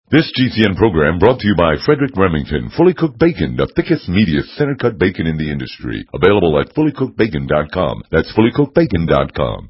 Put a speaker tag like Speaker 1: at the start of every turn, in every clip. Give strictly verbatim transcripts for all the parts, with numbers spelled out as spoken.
Speaker 1: This G C N program brought to you by Frederick Remington, Fully Cooked Bacon, the thickest, meatiest, center-cut bacon in the industry. Available at fully cooked bacon dot com. That's fully cooked bacon dot com.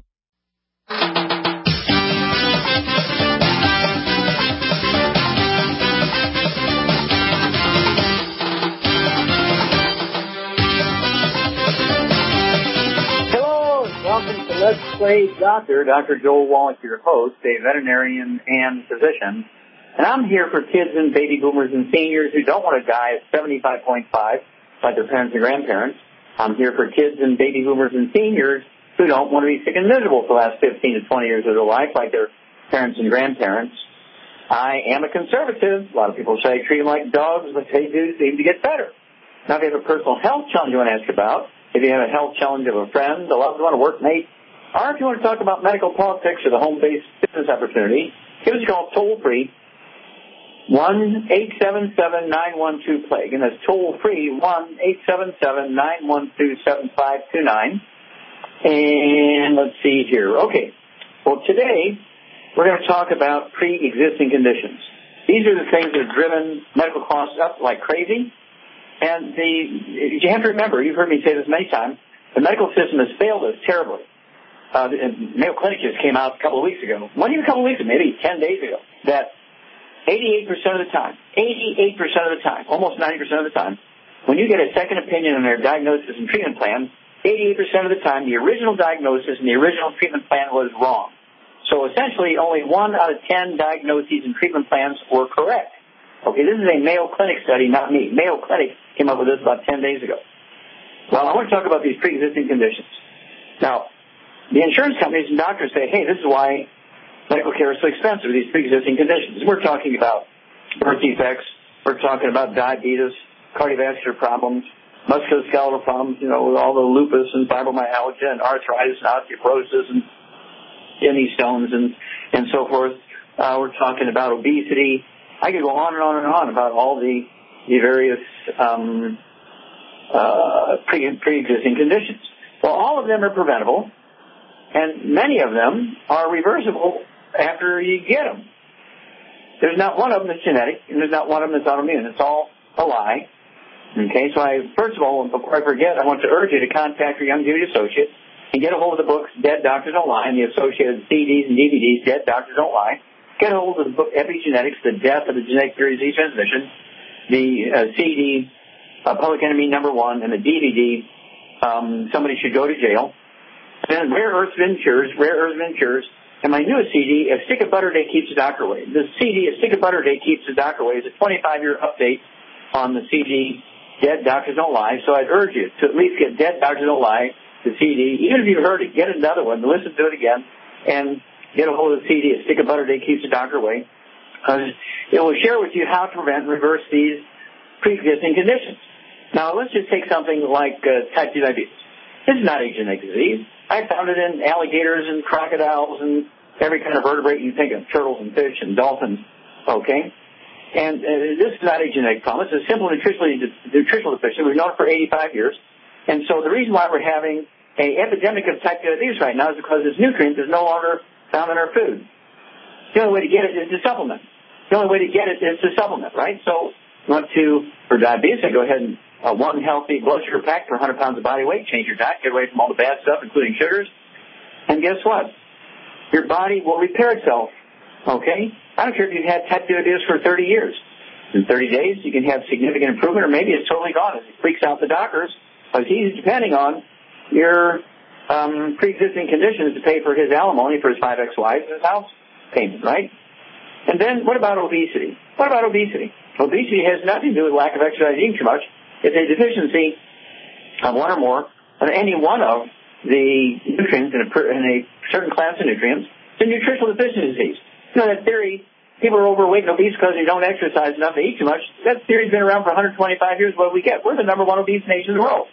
Speaker 2: Hello, welcome to Let's Play Doctor. Doctor Joel Wallach, your host, a veterinarian and physician. And I'm here for kids and baby boomers and seniors who don't want to die at seventy-five point five like their parents and grandparents. I'm here for kids and baby boomers and seniors who don't want to be sick and miserable for the last fifteen to twenty years of their life like their parents and grandparents. I am a conservative. A lot of people say I treat them like dogs, but they do seem to get better. Now, if you have a personal health challenge you want to ask about, if you have a health challenge of a friend, a loved one, a workmate, or if you want to talk about medical politics or the home-based business opportunity, give us a call toll-free, one eight seven seven, nine one two, plague, and that's toll-free, one eight seven seven, nine one two, seven five two nine. And let's see here. Okay, well, today we're going to talk about pre-existing conditions. These are the things that have driven medical costs up like crazy. And the you have to remember, you've heard me say this many times, the medical system has failed us terribly. Uh, and Mayo Clinic just came out a couple of weeks ago, one even a couple of weeks ago, maybe ten days ago, that eighty-eight percent of the time, eighty-eight percent of the time, almost ninety percent of the time, when you get a second opinion on their diagnosis and treatment plan, eighty-eight percent of the time, the original diagnosis and the original treatment plan was wrong. So essentially, only one out of ten diagnoses and treatment plans were correct. Okay, this is a Mayo Clinic study, not me. Mayo Clinic came up with this about ten days ago. Well, I want to talk about these pre-existing conditions. Now, the insurance companies and doctors say, hey, this is why medical care is so expensive, these pre-existing conditions. We're talking about birth defects. We're talking about diabetes, cardiovascular problems, musculoskeletal problems, you know, with all the lupus and fibromyalgia and arthritis and osteoporosis and kidney stones and, and so forth. Uh, we're talking about obesity. I could go on and on and on about all the, the various um, uh, pre, pre-existing conditions. Well, all of them are preventable, and many of them are reversible after you get them. There's not one of them that's genetic, and there's not one of them that's autoimmune. It's all a lie. Okay, so I, first of all, before I forget, I want to urge you to contact your young duty associate and get a hold of the books Dead Doctors Don't Lie and the associated C Ds and D V Ds, Dead Doctors Don't Lie. Get a hold of the book Epigenetics, The Death of the Genetic Theory of Disease Transmission, the uh, C D, uh, Public Enemy Number One, and the D V D, um, Somebody Should Go to Jail. And then Rare Earth Ventures, Rare Earth Ventures, and my newest C D, A Stick of Butter Day Keeps the Doctor Away. The C D, A Stick of Butter Day Keeps the Doctor Away, is a twenty-five year update on the C D, Dead Doctors Don't Lie. So I'd urge you to at least get Dead Doctors Don't Lie, the C D. Even if you've heard it, get another one, listen to it again, and get a hold of the C D, A Stick of Butter Day Keeps the Doctor Away. Uh, it will share with you how to prevent and reverse these pre-existing conditions. Now, let's just take something like uh, type two diabetes. This is not a genetic disease. I found it in alligators and crocodiles and every kind of vertebrate you think of, turtles and fish and dolphins, okay? And uh, this is not a genetic problem. It's a simple nutritional, nutritional deficiency. We've known it for eighty-five years. And so the reason why we're having an epidemic of type two diabetes right now is because this nutrient is no longer found in our food. The only way to get it is to supplement. The only way to get it is to supplement, right? So you want to, for diabetes, I go ahead and uh, one healthy blood sugar pack per one hundred pounds of body weight, change your diet, get away from all the bad stuff, including sugars. And guess what? Your body will repair itself, okay? I don't care if you've had type two diabetes for thirty years. In thirty days, you can have significant improvement, or maybe it's totally gone. It freaks out the doctors, because he's depending on your Um, pre-existing conditions to pay for his alimony for his five ex-wives and his house payment, right? And then what about obesity? What about obesity? Obesity has nothing to do with lack of exercise, eating too much. It's a deficiency of one or more of any one of the nutrients in a, in a certain class of nutrients. It's a nutritional deficiency disease. You know, that theory, people are overweight and obese because they don't exercise enough, they eat too much. That theory's been around for one hundred twenty-five years. What do we get? We're the number one obese nation in the world.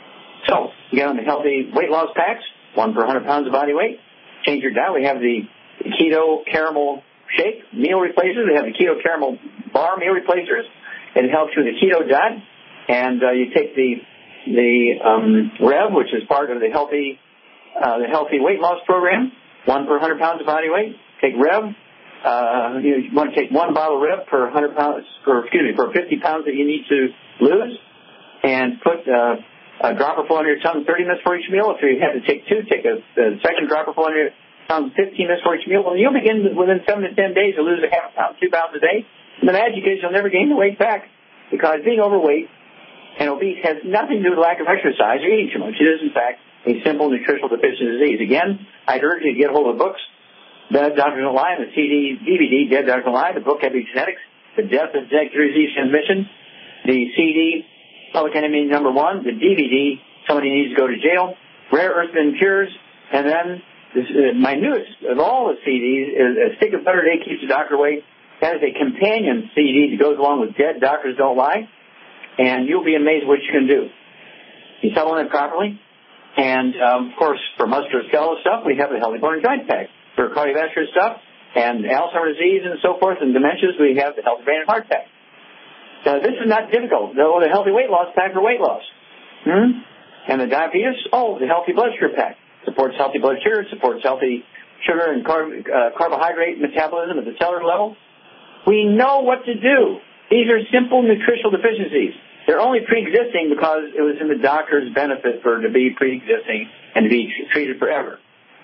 Speaker 2: So, you get on the healthy weight loss packs, one per one hundred pounds of body weight. Change your diet. We have the keto caramel shake meal replacers. We have the keto caramel bar meal replacers. It helps you with the keto diet. And uh, you take the the um, Rev, which is part of the healthy uh, the healthy weight loss program, one per one hundred pounds of body weight. Take Rev. uh, you, know, you want to take one bottle rib per one hundred pounds, or excuse me, per fifty pounds that you need to lose, and put uh, a dropper full under your tongue thirty minutes for each meal. If you have to take two, take a, a second dropper full under your tongue fifteen minutes for each meal. Well, you'll begin within seven to ten days to lose a half a pound, two pounds a day. And the magic is you'll never gain the weight back, because being overweight and obese has nothing to do with lack of exercise or eating too much. It is, in fact, a simple nutritional deficiency disease. Again, I'd urge you to get a hold of the books, Dead Doctors Don't Lie, and the C D, D V D, Dead Doctors Don't Lie, the book, Epigenetics, The Death of Genetic Disease Transmission, the C D, Public Enemy Number One, the D V D, Somebody Needs to Go to Jail, Rare Earth and Cures, and then this, uh, my newest of all the C Ds is A Stick of Butter a Day Keeps the Doctor Away. That is a companion C D that goes along with Dead Doctors Don't Lie, and you'll be amazed what you can do. You supplement properly. And, um, of course, for musculoskeletal stuff, we have the Healthy Bone and Joint Pack. For cardiovascular stuff and Alzheimer's disease and so forth and dementias, we have the Healthy Brain and Heart Pack. Now, this is not difficult. The, the Healthy Weight Loss Pack for weight loss. Hmm? And the diabetes, oh, the Healthy Blood Sugar Pack. Supports healthy blood sugar, supports healthy sugar and carb, uh, carbohydrate metabolism at the cellular level. We know what to do. These are simple nutritional deficiencies. They're only pre-existing because it was in the doctor's benefit for it to be pre-existing and to be treated forever.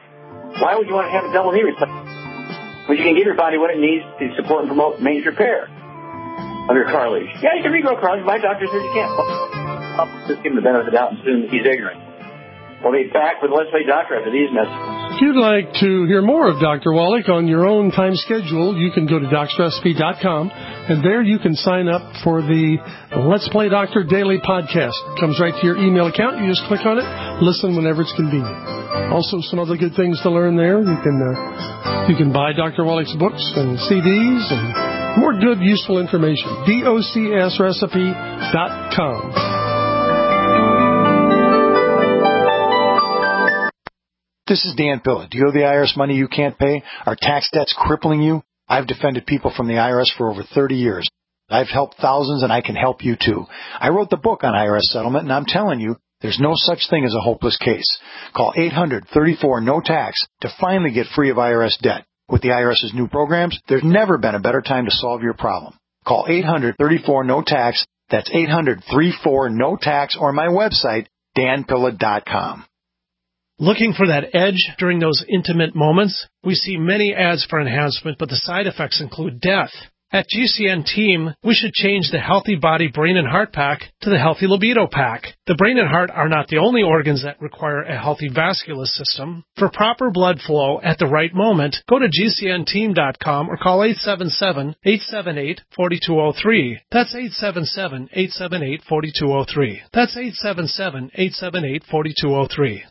Speaker 2: Why would you want to have a double knee replacement when you can give your body what it needs to support and promote maintenance repair of your cartilage? Yeah, you can regrow cartilage. My doctor says you can't. I'll just give him the benefit of the doubt and assume he's ignorant. We'll be back with Let's Play Doctor after these messages.
Speaker 3: If you'd like to hear more of Doctor Wallach on your own time schedule, you can go to docs recipe dot com, and there you can sign up for the Let's Play Doctor Daily Podcast. It comes right to your email account. You just click on it, listen whenever it's convenient. Also, some other good things to learn there. You can uh, you can buy Doctor Wallach's books and C Ds and more good, useful information. docs recipe dot com.
Speaker 4: This is Dan Pilla. Do you owe the I R S money you can't pay? Are tax debts crippling you? I've defended people from the I R S for over thirty years. I've helped thousands, and I can help you too. I wrote the book on I R S settlement, and I'm telling you, there's no such thing as a hopeless case. Call eight hundred, thirty-four, no tax to finally get free of I R S debt. With the IRS's new programs, there's never been a better time to solve your problem. Call eight hundred, thirty-four, no tax. That's eight hundred, thirty-four, no tax, or my website, dan pilla dot com.
Speaker 5: Looking for that edge during those intimate moments? We see many ads for enhancement, but the side effects include death. At G C N Team, we should change the Healthy Body, Brain, and Heart Pack to the Healthy Libido Pack. The brain and heart are not the only organs that require a healthy vascular system. For proper blood flow at the right moment, go to G C N team dot com or call eight seven seven, eight seven eight, four two zero three. That's eight seven seven, eight seven eight, four two zero three. That's eight seven seven, eight seven eight, four two zero three.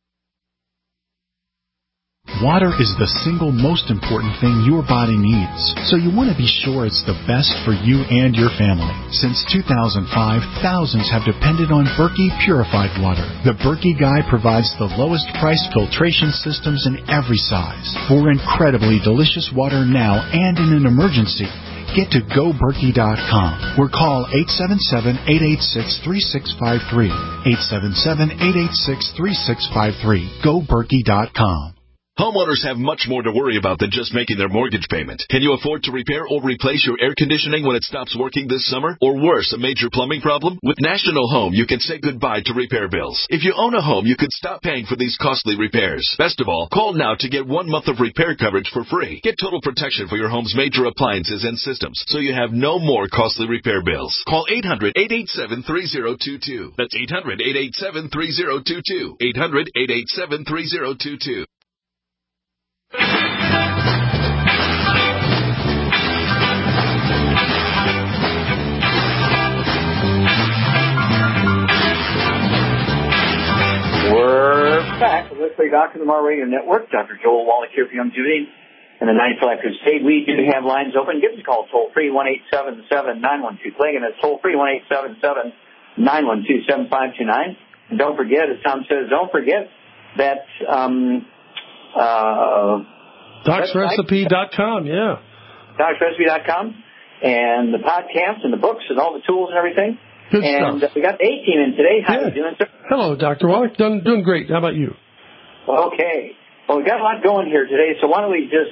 Speaker 6: Water is the single most important thing your body needs, so you want to be sure it's the best for you and your family. Since two thousand five, thousands have depended on Berkey purified water. The Berkey Guy provides the lowest price filtration systems in every size. For incredibly delicious water now and in an emergency, get to go berkey dot com or call eight seven seven, eight eight six, three six five three. eight seven seven, eight eight six, three six five three. go berkey dot com.
Speaker 7: Homeowners have much more to worry about than just making their mortgage payment. Can you afford to repair or replace your air conditioning when it stops working this summer? Or worse, a major plumbing problem? With National Home, you can say goodbye to repair bills. If you own a home, you could stop paying for these costly repairs. Best of all, call now to get one month of repair coverage for free. Get total protection for your home's major appliances and systems, so you have no more costly repair bills. Call eight hundred, eight eight seven, three zero two two. That's eight hundred, eight eight seven, three zero two two. eight hundred, eight eight seven, three zero two two.
Speaker 2: We're back with Let's Play Doctor, the Mar Radio Network. Doctor Joel Wallach here for Youngevity and the ninety-four Life Crusade. We do have lines open. Give us a call toll free, one eight seven seven, nine one two, play. Again, that's toll free, one eight seven seven, nine one two, seven five two nine. And don't forget, as Tom says, don't forget that um, uh,
Speaker 3: docs recipe dot com, yeah.
Speaker 2: docs recipe dot com, and the podcast and the books and all the tools and everything.
Speaker 3: Good
Speaker 2: and
Speaker 3: stuff.
Speaker 2: Uh, we got the A-team in today. How are you doing, sir?
Speaker 3: Hello, Doctor Wallach. Doing, doing great. How about you?
Speaker 2: Okay. Well, we've got a lot going here today, so why don't we just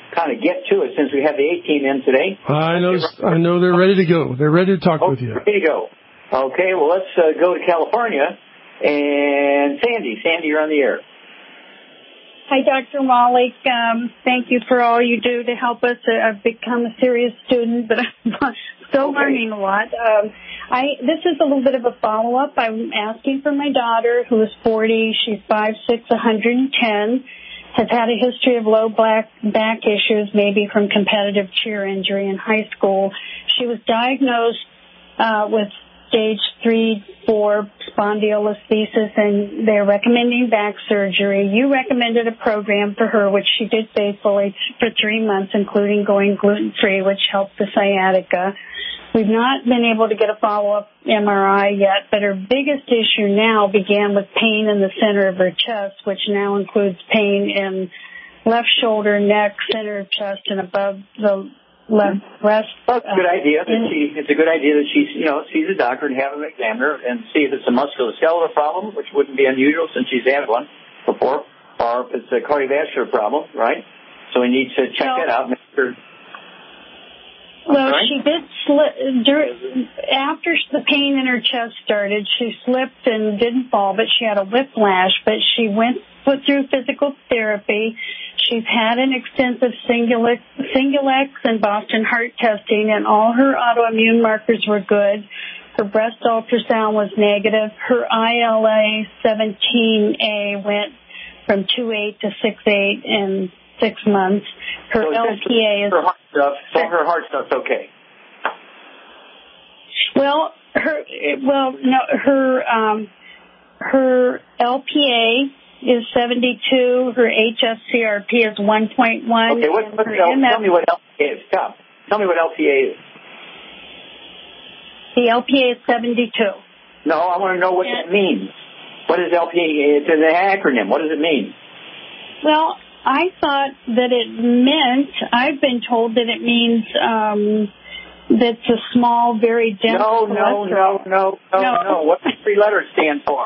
Speaker 2: kind of get to it since we have the A team in today.
Speaker 3: I know, I know they're ready to go. They're ready to talk
Speaker 2: oh,
Speaker 3: with you.
Speaker 2: Ready to go. Okay, well, let's uh, go to California. And Sandy, Sandy, you're on the air.
Speaker 8: Hi, Doctor Wallach. Um, thank you for all you do to help us. I've become a serious student, but I'm still okay. learning a lot. Um, I this is a little bit of a follow-up. I'm asking for my daughter, who is forty. She's five six, one hundred ten, has had a history of low back, back issues, maybe from competitive cheer injury in high school. She was diagnosed uh, with stage three, four spondylolisthesis, and they're recommending back surgery. You recommended a program for her, which she did faithfully for three months, including going gluten-free, which helped the sciatica. We've not been able to get a follow-up M R I yet, but her biggest issue now began with pain in the center of her chest, which now includes pain in left shoulder, neck, center of chest, and above the left breast.
Speaker 2: Well, it's a good idea that she, it's a good idea that she, you know, sees a doctor and have him examine her and see if it's a musculoskeletal problem, which wouldn't be unusual since she's had one before, or if it's a cardiovascular problem, right? So we need to check well, that out. Make sure.
Speaker 8: Well, sorry? She did slip, after the pain in her chest started, she slipped and didn't fall, but she had a whiplash, but she went, put through physical therapy. She's had an extensive Singulex, Singulex and Boston heart testing, and all her autoimmune markers were good. Her breast ultrasound was negative. Her I L A seventeen A went from two point eight to six point eight in six months. Her
Speaker 2: so
Speaker 8: L P A is...
Speaker 2: Her heart stuff, so her heart stuff's okay.
Speaker 8: Well, her, well, no, her, um, her L P A is seventy-two. Her H S C R P is one point one.
Speaker 2: Okay, what, what's L, tell me what L P A is. Stop. Tell me what L P A is.
Speaker 8: The L P A is seventy-two.
Speaker 2: No, I want to know what and, it means. What is L P A? It's an acronym. What does it mean?
Speaker 8: Well, I thought that it meant, I've been told that it means um, that's a small, very dense
Speaker 2: No, no, no, no, no, no, no. What does three letters stand for?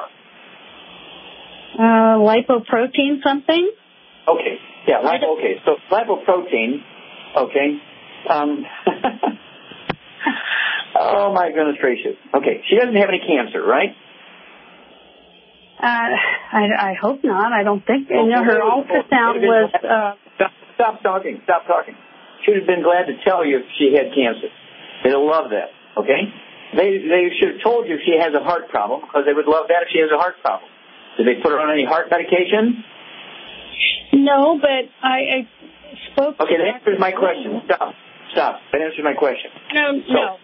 Speaker 8: Uh, lipoprotein something?
Speaker 2: Okay, yeah, lipo, okay. So lipoprotein, okay. Um, oh, my goodness gracious. Okay, she doesn't have any cancer, right?
Speaker 8: Uh, I, I hope not. I don't think. You know, her ultrasound was... Uh,
Speaker 2: stop, stop talking. Stop talking. She would have been glad to tell you if she had cancer. They'd love that, okay? They, they should have told you if she has a heart problem, because they would love that if she has a heart problem. Did they put her on any heart medication?
Speaker 8: No, but I, I spoke...
Speaker 2: Okay, that answers my question. Stop. Stop. That answers my question.
Speaker 8: No,
Speaker 2: so,
Speaker 8: no.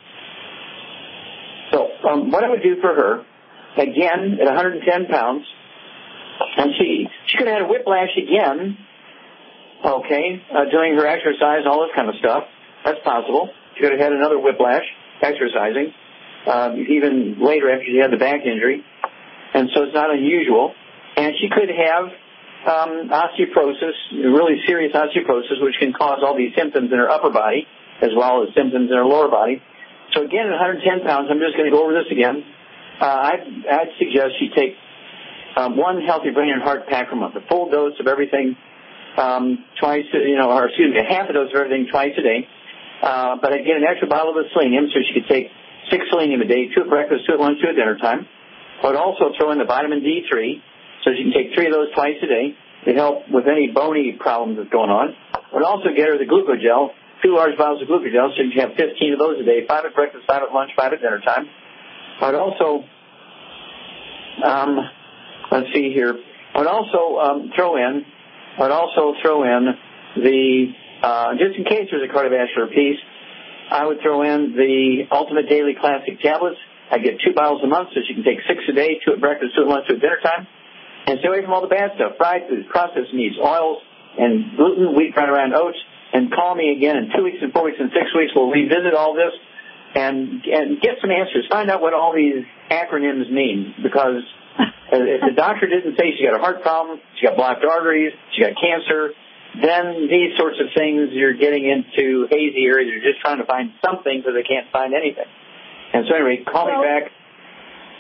Speaker 2: So, um, what I would do for her, again, at one hundred ten pounds, and she, she could have had a whiplash again, okay, uh, doing her exercise, all this kind of stuff. That's possible. She could have had another whiplash, exercising, um, even later after she had the back injury. And so it's not unusual. And she could have um, osteoporosis, really serious osteoporosis, which can cause all these symptoms in her upper body as well as symptoms in her lower body. So again, at one hundred ten pounds, I'm just going to go over this again. Uh, I'd, I'd suggest she take um, one Healthy Brain and Heart pack a month, a full dose of everything um, twice, you know, or excuse me, a half a dose of everything twice a day. Uh, but I'd get an extra bottle of the selenium, so she could take six selenium a day, two at breakfast, two at lunch, two at dinner time. I would also throw in the vitamin D three, so she can take three of those twice a day to help with any bony problems that's going on. I would also get her the glucogel, two large bottles of glucogel, so you can have fifteen of those a day, five at breakfast, five at lunch, five at dinner time. I would also, um, let's see here, I would also um, throw in, I would also throw in the, uh, just in case there's a cardiovascular piece, I would throw in the Ultimate Daily Classic tablets. I get two bottles a month, so she can take six a day, two at breakfast, two at lunch, two at dinner time. And stay away from all the bad stuff, fried foods, processed meats, oils, and gluten, wheat, brown around oats. And call me again in two weeks and four weeks and six weeks. We'll revisit all this and and get some answers. Find out what all these acronyms mean. Because if the doctor didn't say she got a heart problem, she got blocked arteries, she got cancer, then these sorts of things, you're getting into hazy areas. You're just trying to find something because they can't find anything. And so anyway, call
Speaker 8: well,
Speaker 2: me back.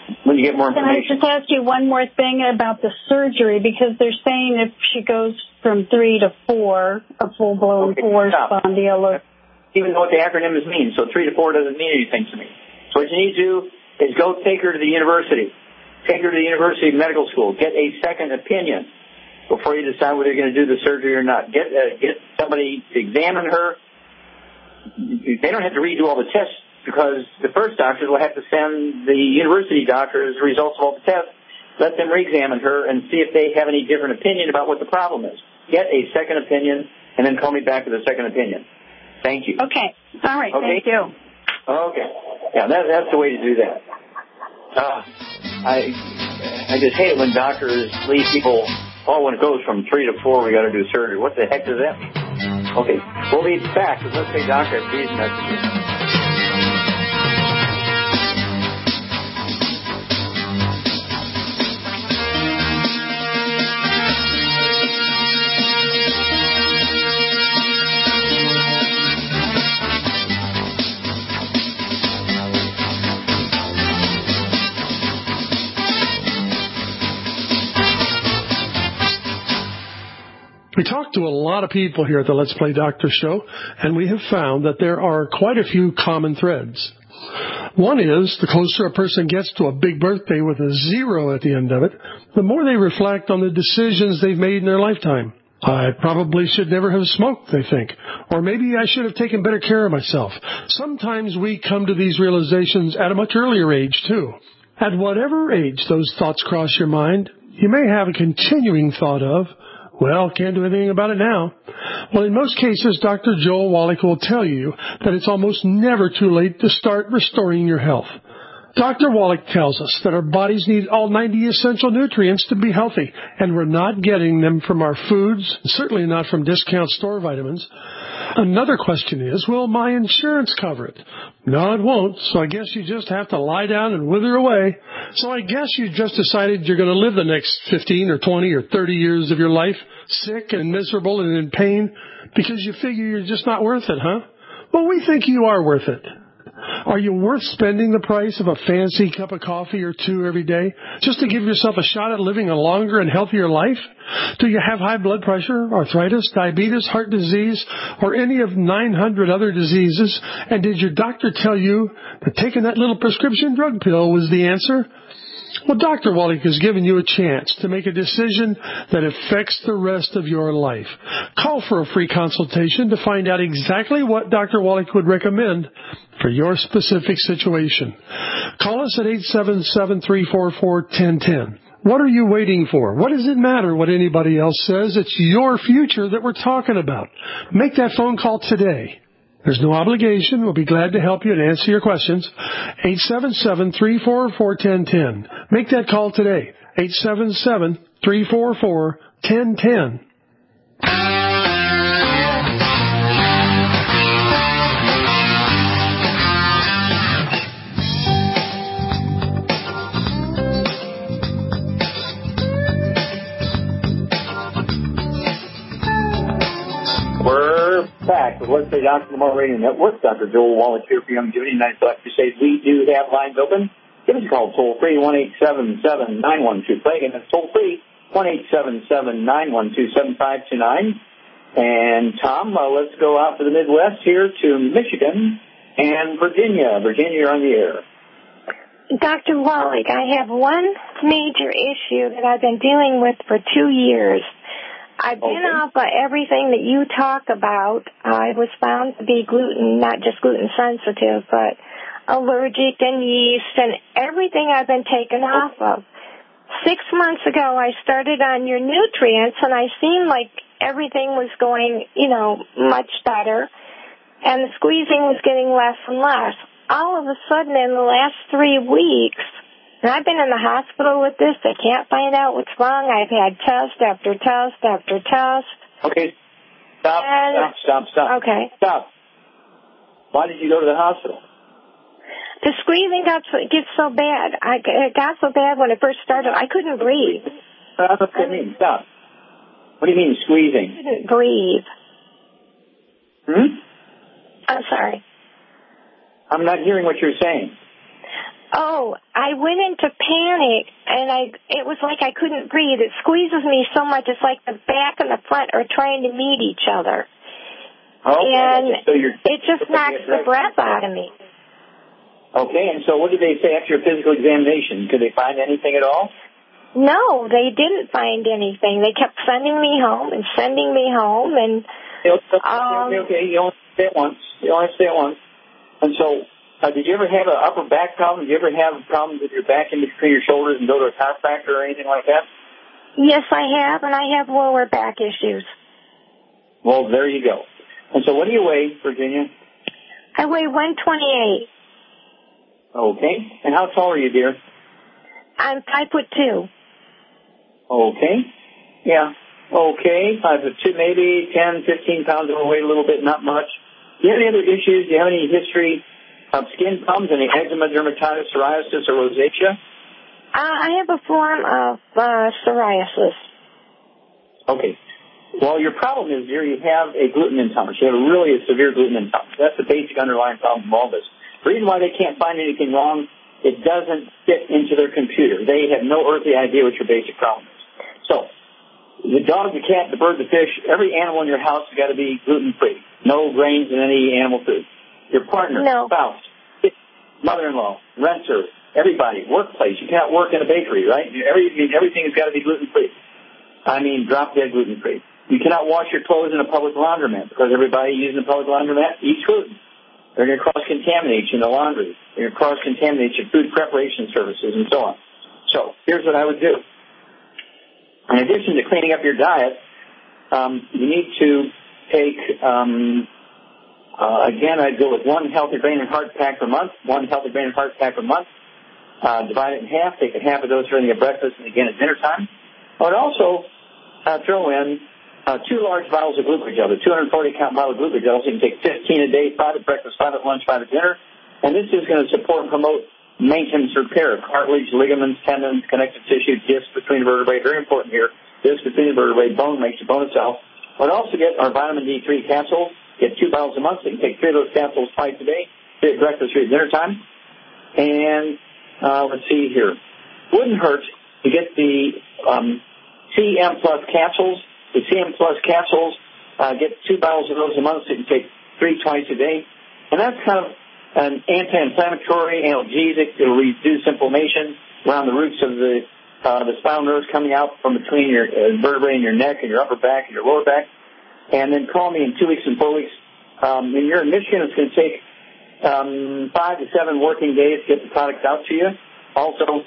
Speaker 2: when you get more
Speaker 8: Can I
Speaker 2: information.
Speaker 8: just ask you one more thing about the surgery? Because they're saying if she goes from three to four, a full-blown
Speaker 2: Okay,
Speaker 8: four
Speaker 2: stop.
Speaker 8: spondylo.
Speaker 2: Even though what the acronyms mean, so three to four doesn't mean anything to me. So what you need to do is go take her to the university. Take her to the University Medical School. Get a second opinion before you decide whether you're going to do the surgery or not. Get uh, get somebody to examine her. They don't have to redo all the tests because the first doctors will have to send the university doctors the results of all the tests. Let them re-examine her and see if they have any different opinion about what the problem is. Get a second opinion and then call me back with a second opinion. Thank you.
Speaker 8: Okay. All right.
Speaker 2: Okay.
Speaker 8: Thank you.
Speaker 2: Okay. Yeah, that, that's the way to do that. Uh, I I just hate it when doctors leave people, oh, when it goes from three to four, we got to do surgery. What the heck does that mean? Okay. We'll be back with Let's Say Doctor after these messages.
Speaker 3: We talk to a lot of people here at the Let's Play Doctor show, and we have found that there are quite a few common threads. One is, the closer a person gets to a big birthday with a zero at the end of it, the more they reflect on the decisions they've made in their lifetime. I probably should never have smoked, they think. Or maybe I should have taken better care of myself. Sometimes we come to these realizations at a much earlier age, too. At whatever age those thoughts cross your mind, you may have a continuing thought of, well, can't do anything about it now. Well, in most cases, Doctor Joel Wallach will tell you that it's almost never too late to start restoring your health. Doctor Wallach tells us that our bodies need all ninety essential nutrients to be healthy, and we're not getting them from our foods, certainly not from discount store vitamins. Another question is, will my insurance cover it? No, it won't, so I guess you just have to lie down and wither away. So I guess you just decided you're going to live the next fifteen or twenty or thirty years of your life sick and miserable and in pain because you figure you're just not worth it, huh? Well, we think you are worth it. Are you worth spending the price of a fancy cup of coffee or two every day just to give yourself a shot at living a longer and healthier life? Do you have high blood pressure, arthritis, diabetes, heart disease, or any of nine hundred other diseases? And did your doctor tell you that taking that little prescription drug pill was the answer? Well, Doctor Wallach has given you a chance to make a decision that affects the rest of your life. Call for a free consultation to find out exactly what Doctor Wallach would recommend for your specific situation. Call us at eight seven seven, three four four, one zero one zero. What are you waiting for? What does it matter what anybody else says? It's your future that we're talking about. Make that phone call today. There's no obligation. We'll be glad to help you and answer your questions. eight seven seven, three four four, one zero one zero. Make that call today. eight seven seven, three four four, one zero one zero.
Speaker 2: We're back with Let's Say Doctor Lamar Radio Network. Doctor Joel Wallach here for Youngevity United Select Crusade. We do have lines open. Give us a call toll free, one eight seven seven, nine one two, play. Again, that's toll free, one eight seven seven, nine one two, seven five two nine. And Tom, uh, let's go out to the Midwest here to Michigan and Virginia. Virginia, you're on the air.
Speaker 9: Doctor Wallach, I have one major issue that I've been dealing with for two years. I've been okay. off of everything that you talk about. I was found to be gluten, not just gluten sensitive, but allergic and yeast and everything I've been taken off of. Six months ago, I started on your nutrients, and I seemed like everything was going, you know, much better, and the squeezing was getting less and less. All of a sudden, in the last three weeks, and I've been in the hospital with this. They can't find out what's wrong. I've had test after test after test.
Speaker 2: Okay. Stop,
Speaker 9: and,
Speaker 2: stop, stop, stop.
Speaker 9: Okay.
Speaker 2: Stop. Why did you go to the hospital?
Speaker 9: The squeezing got so, gets so bad. I, it got so bad when it first started, I couldn't breathe.
Speaker 2: That's what I mean. Stop. What do you mean squeezing?
Speaker 9: I couldn't breathe.
Speaker 2: Hmm?
Speaker 9: I'm sorry.
Speaker 2: I'm not hearing what you're saying.
Speaker 9: Oh, no, I went into panic, and I it was like I couldn't breathe. It squeezes me so much. It's like the back and the front are trying to meet each other.
Speaker 2: Okay,
Speaker 9: and
Speaker 2: so you're,
Speaker 9: it just knocks the breath out of me.
Speaker 2: Okay, and so what did they say after your physical examination? Could they find anything at all?
Speaker 9: No, they didn't find anything. They kept sending me home and sending me home, and
Speaker 2: okay,
Speaker 9: um,
Speaker 2: okay, okay. You only stay at once. You only stay at once. And so, uh, did you ever have an upper back problem? Did you ever have problems with your back in between your shoulders and go to a chiropractor or anything like that?
Speaker 9: Yes, I have, and I have lower back issues.
Speaker 2: Well, there you go. And so what do you weigh, Virginia?
Speaker 9: I weigh one twenty-eight.
Speaker 2: Okay. And how tall are you, dear?
Speaker 9: I'm five foot two.
Speaker 2: Okay. Yeah. Okay. Five foot two, maybe ten, fifteen pounds overweight, a little bit, not much. Do you have any other issues? Do you have any history of skin problems, any eczema, dermatitis, psoriasis, or rosacea?
Speaker 9: Uh, I have a form of uh, psoriasis.
Speaker 2: Okay. Well, your problem is, dear, you have a gluten intolerance. You have a really a severe gluten intolerance. That's the basic underlying problem of all this. The reason why they can't find anything wrong, it doesn't fit into their computer. They have no earthly idea what your basic problem is. So, the dog, the cat, the bird, the fish, every animal in your house has got to be gluten-free. No grains in any animal food. Your partner,
Speaker 9: no.
Speaker 2: spouse, mother-in-law, renter, everybody, workplace. You can't work in a bakery, right? Every, I mean, everything has got to be gluten-free. I mean, drop-dead gluten-free. You cannot wash your clothes in a public laundromat because everybody using a public laundromat eats gluten. They're going to cross-contaminate you in the laundry. They're going to cross-contaminate your food preparation services and so on. So here's what I would do. In addition to cleaning up your diet, um, you need to take, um, uh, again, I'd go with one healthy brain and heart pack per month, one healthy brain and heart pack per month. Uh, divide it in half, take a half of those during your breakfast and again at dinner time. I would also uh, throw in uh, two large bottles of glucogel, the two hundred forty count bottle of glucogel, so you can take fifteen a day, five at breakfast, five at lunch, five at dinner. And this is going to support and promote maintenance repair of cartilage, ligaments, tendons, connective tissue, discs between the vertebrae. Very important here. Discs between the vertebrae, bone makes your bone itself. I would also get our vitamin D three capsules. Get two bottles a month, so you can take three of those capsules twice a day, three at breakfast, three at dinner time. And uh, let's see here. Wouldn't hurt to get the um, C M Plus capsules. The C M Plus capsules, uh, get two bottles of those a month, so you can take three twice a day. And that's kind of an anti-inflammatory, analgesic. It'll reduce inflammation around the roots of the uh, the spinal nerves coming out from between your uh, vertebrae and your neck and your upper back and your lower back. And then call me in two weeks and four weeks. Um, when you're in Michigan, it's going to take um, five to seven working days to get the product out to you. Also,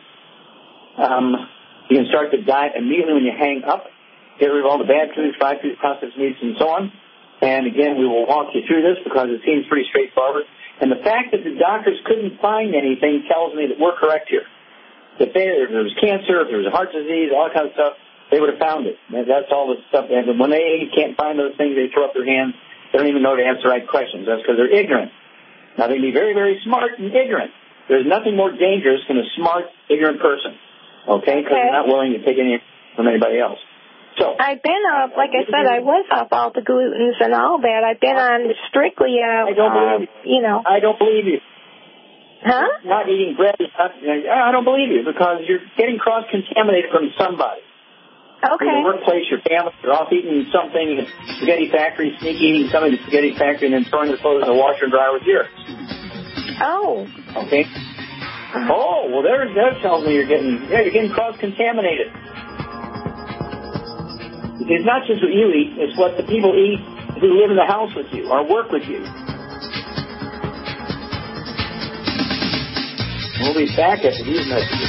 Speaker 2: um, you can start the diet immediately when you hang up. Get rid of all the bad foods, fried foods, processed meats, and so on. And again, we will walk you through this because it seems pretty straightforward. And the fact that the doctors couldn't find anything tells me that we're correct here. If, they, if there was cancer, if there was a heart disease, all that kind of stuff, they would have found it. And that's all the stuff. And when they can't find those things, they throw up their hands. They don't even know to answer the right questions. That's because they're ignorant. Now, they can be very, very smart and ignorant. There's nothing more dangerous than a smart, ignorant person. Okay? Because
Speaker 9: okay.
Speaker 2: they're not willing to take any from anybody else. So
Speaker 9: I've been up, like I said, I was up all the glutens and all that. I've been on strictly, uh,
Speaker 2: I don't believe
Speaker 9: uh, you know.
Speaker 2: I don't believe you.
Speaker 9: Huh?
Speaker 2: Not eating bread is not, I don't believe you because you're getting cross-contaminated from somebody.
Speaker 9: Okay.
Speaker 2: In your workplace, your family, you're off eating something in a spaghetti factory, sneak eating something in the spaghetti factory, and then throwing the clothes in the washer and dryer with yours.
Speaker 9: Oh.
Speaker 2: Okay. Oh, well, there, that tells me you're getting, yeah, you're getting cross-contaminated. It's not just what you eat, it's what the people eat who live in the house with you or work with you. We'll be back after these messages.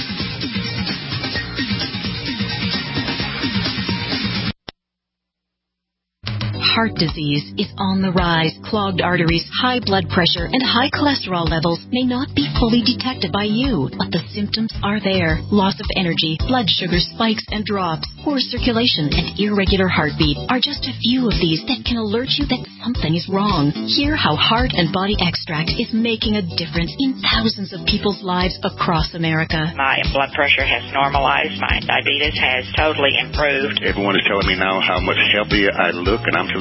Speaker 10: Heart disease is on the rise. Clogged arteries, high blood pressure, and high cholesterol levels may not be fully detected by you, but the symptoms are there. Loss of energy, blood sugar spikes and drops, poor circulation, and irregular heartbeat are just a few of these that can alert you that something is wrong. Hear how Heart and Body Extract is making a difference in thousands of people's lives across America.
Speaker 11: My blood pressure has normalized. My diabetes has totally improved.
Speaker 12: Everyone is telling me now how much healthier I look, and I'm feeling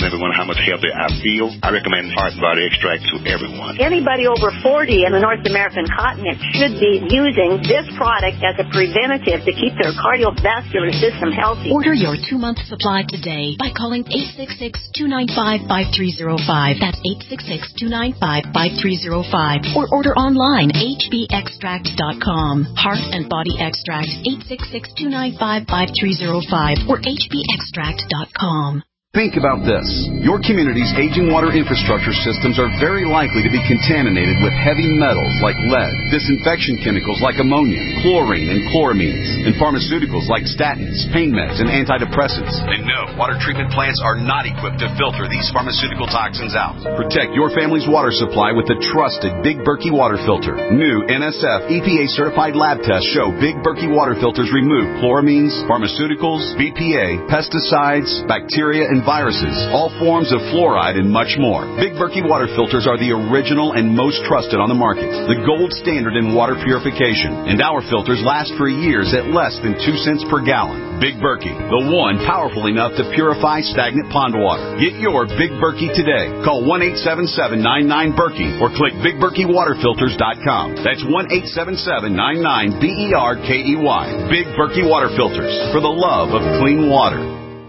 Speaker 11: everyone how much healthier I feel. I recommend Heart and Body Extract to everyone.
Speaker 12: Anybody over forty in the North American continent should be using this product as a preventative to keep their cardiovascular system healthy.
Speaker 10: Order your two-month supply today by calling eight six six, two nine five, five three zero five. That's eight six six, two nine five, five three zero five. Or order online, h b extract dot com. Heart and Body Extract, eight six six, two nine five, five three zero five or h b extract dot com.
Speaker 13: Think about this. Your community's aging water infrastructure systems are very likely to be contaminated with heavy metals like lead, disinfection chemicals like ammonia, chlorine and chloramines, and pharmaceuticals like statins, pain meds, and antidepressants. And no, water treatment plants are not equipped to filter these pharmaceutical toxins out. Protect your family's water supply with the trusted Big Berkey water filter. New N S F E P A-certified lab tests show Big Berkey water filters remove chloramines, pharmaceuticals, B P A, pesticides, bacteria, and viruses, all forms of fluoride, and much more. Big Berkey water filters are the original and most trusted on the market, the gold standard in water purification, and our filters last for years at less than two cents per gallon. Big Berkey, the one powerful enough to purify stagnant pond water. Get your Big Berkey today. Call one eight seven seven, nine nine, Berkey or click big berkey water filters dot com. That's one eight seven seven, nine nine, B E R K E Y. Big Berkey water filters, for the love of clean water.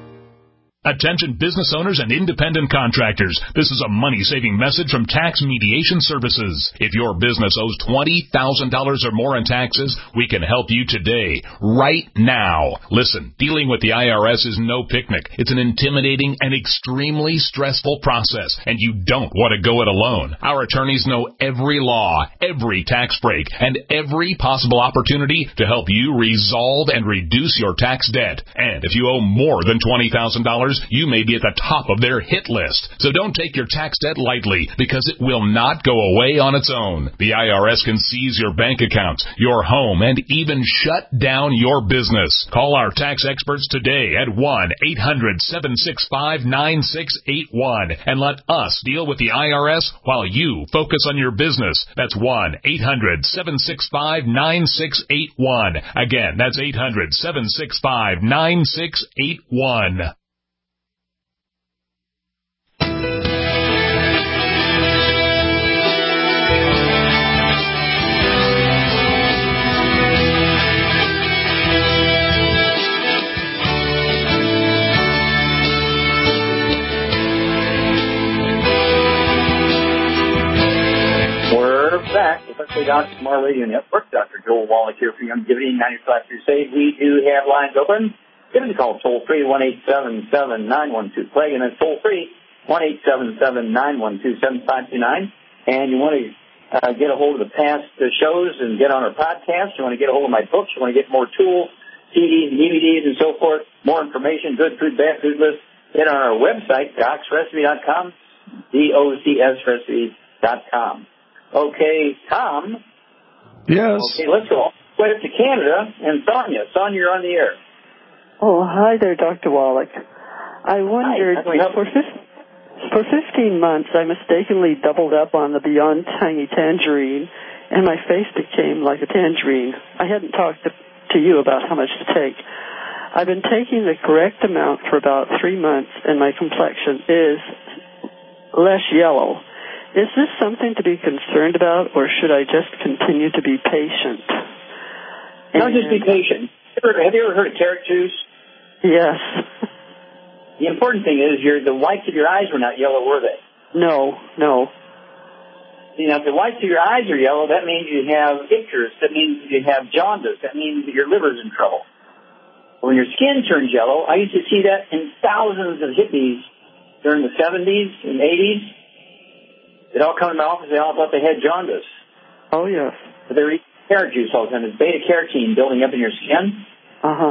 Speaker 14: Attention business owners and independent contractors. This is a money-saving message from Tax Mediation Services. If your business owes twenty thousand dollars or more in taxes, we can help you today, right now. Listen, dealing with the I R S is no picnic. It's an intimidating and extremely stressful process, and you don't want to go it alone. Our attorneys know every law, every tax break, and every possible opportunity to help you resolve and reduce your tax debt. And if you owe more than twenty thousand dollars, you may be at the top of their hit list. So don't take your tax debt lightly, because it will not go away on its own. The I R S can seize your bank accounts, your home, and even shut down your business. Call our tax experts today at one eight hundred, seven six five, nine six eight one and let us deal with the I R S while you focus on your business. That's one eight hundred, seven six five, nine six eight one. Again, that's eight hundred, seven six five, nine six eight one.
Speaker 2: We're back with Let's Play Doctor from our radio network. Doctor Joel Wallach here for Youngevity ninety-five Crusade. We do have lines open. Give us a call toll free, one eight seven seven, nine one two, plague, and that's toll free, one eight seven seven, nine one two, seven five two nine. And you want to uh, get a hold of the past uh, shows and get on our podcast. You want to get a hold of my books. You want to get more tools, C Ds, and D V Ds, and so forth. More information, good food, bad food list. Get on our website, docs recipe dot com, D O C S recipe dot com. Okay, Tom.
Speaker 3: Yes.
Speaker 2: Okay, let's go way up to Canada. And Sonia. Sonia, you're on the air.
Speaker 15: Oh, hi there, Doctor Wallach. I wondered,
Speaker 2: Hi,
Speaker 15: for, for fifteen months, I mistakenly doubled up on the Beyond Tangy Tangerine, and my face became like a tangerine. I hadn't talked to, to you about how much to take. I've been taking the correct amount for about three months, and my complexion is less yellow. Is this something to be concerned about, or should I just continue to be patient?
Speaker 2: No, just be patient. Have you ever heard of carrot juice?
Speaker 15: Yes.
Speaker 2: The important thing is your the whites of your eyes were not yellow, were they?
Speaker 15: No, no.
Speaker 2: You know, if the whites of your eyes are yellow, that means you have icterus. That means you have jaundice. That means that your liver's in trouble. When your skin turns yellow, I used to see that in thousands of hippies during the seventies and eighties. They'd all come to my office, they all thought they had jaundice.
Speaker 15: Oh, yes.
Speaker 2: But they were eating carrot juice all the time. It's beta-carotene building up in your skin.
Speaker 15: Uh-huh.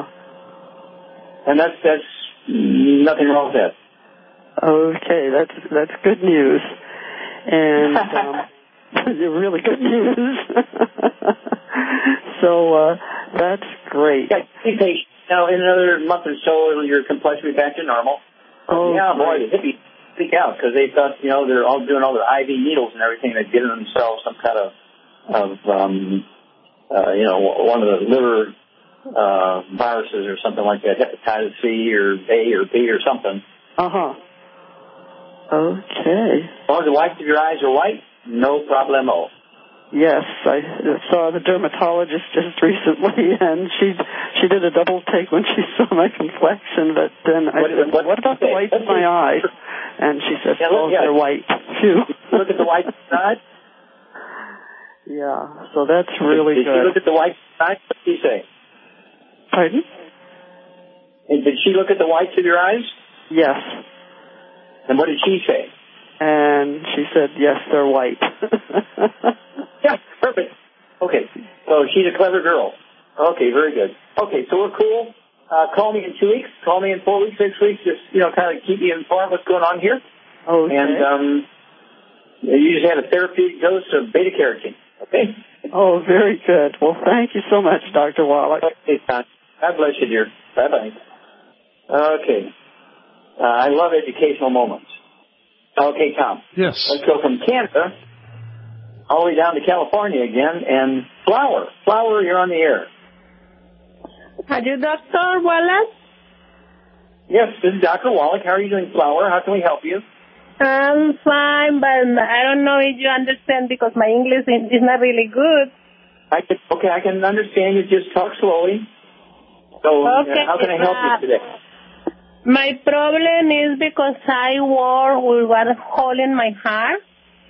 Speaker 2: And that's, that's nothing wrong with that.
Speaker 15: Okay, that's that's good news. And um, really good news. So uh, that's great.
Speaker 2: Yeah, be patient. Now, in another month or so, your complexion will be back to normal.
Speaker 15: Oh,
Speaker 2: yeah, boy,
Speaker 15: great.
Speaker 2: the hippies speak out because they thought, you know, they're all doing all their I V needles and everything. They've given themselves some kind of, of um, uh, you know, one of the liver uh, viruses or something like that, hepatitis C or A or B or something.
Speaker 15: Uh-huh. Okay.
Speaker 2: As long as the whites of your eyes are white, no problemo.
Speaker 15: Yes, I saw the dermatologist just recently, and she she did a double take when she saw my complexion. But then I
Speaker 2: what,
Speaker 15: said,
Speaker 2: what,
Speaker 15: "What about the whites of my eyes?" And she said,
Speaker 2: yeah,
Speaker 15: "Oh,
Speaker 2: yeah.
Speaker 15: they're white." Phew.
Speaker 2: Look at the white side.
Speaker 15: Yeah, so that's really
Speaker 2: did, did
Speaker 15: good.
Speaker 2: Did she look at the white side? What did she say?
Speaker 15: Pardon?
Speaker 2: And did she look at the whites of your eyes?
Speaker 15: Yes.
Speaker 2: And what did she say?
Speaker 15: And she said, yes, they're white.
Speaker 2: Yeah, perfect. Okay, so she's a clever girl. Okay, very good. Okay, so we're cool. Uh, call me in two weeks. Call me in four weeks, six weeks. Just, you know, kind of keep me informed what's going on here.
Speaker 15: Okay.
Speaker 2: And um, you just had a therapeutic dose of beta-carotene. Okay?
Speaker 15: Oh, very good. Well, thank you so much, Doctor Wallach.
Speaker 2: Okay, Tom. God bless you, dear. Bye-bye. Okay. Uh, I love educational moments. Okay, Tom.
Speaker 3: Yes.
Speaker 2: Let's go from Canada all the way down to California again. And Flower. Flower, you're on the air.
Speaker 16: Are you Doctor Wallach?
Speaker 2: Yes, this is Doctor Wallach. How are you doing, Flower? How can we help you?
Speaker 16: I'm fine, but I don't know if you understand because my English is not really good.
Speaker 2: I can, okay, I can understand you. Just talk slowly. So
Speaker 16: okay,
Speaker 2: uh, how can I help
Speaker 16: uh,
Speaker 2: you today?
Speaker 16: My problem is because I work with one hole in my heart.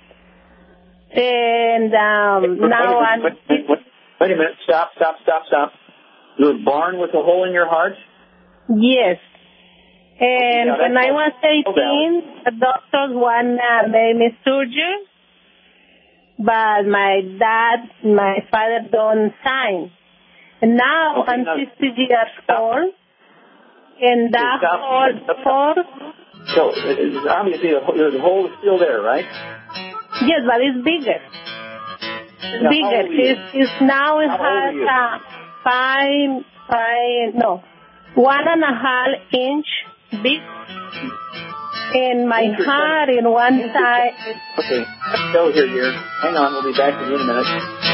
Speaker 16: And um,
Speaker 2: wait,
Speaker 16: now
Speaker 2: wait,
Speaker 16: I'm...
Speaker 2: wait, wait, wait, wait a minute. Stop, stop, stop, stop. You were born with a hole in your heart?
Speaker 16: Yes. And
Speaker 2: okay,
Speaker 16: when I was eighteen, the doctors want to make me surgery. But my dad, my father don't sign. And now
Speaker 2: okay,
Speaker 16: I'm
Speaker 2: no,
Speaker 16: sixty years
Speaker 2: stop.
Speaker 16: old. And that
Speaker 2: stop,
Speaker 16: hole...
Speaker 2: stop, stop. So, uh, obviously, the, the hole is still there, right?
Speaker 16: Yes, but it's bigger. It's
Speaker 2: now,
Speaker 16: bigger. It's, it's now it
Speaker 2: how
Speaker 16: has uh, five, five, no, one and a half inch big. And my heart in one side.
Speaker 2: Okay, let's go here, dear. Hang on, we'll be back with you in a minute.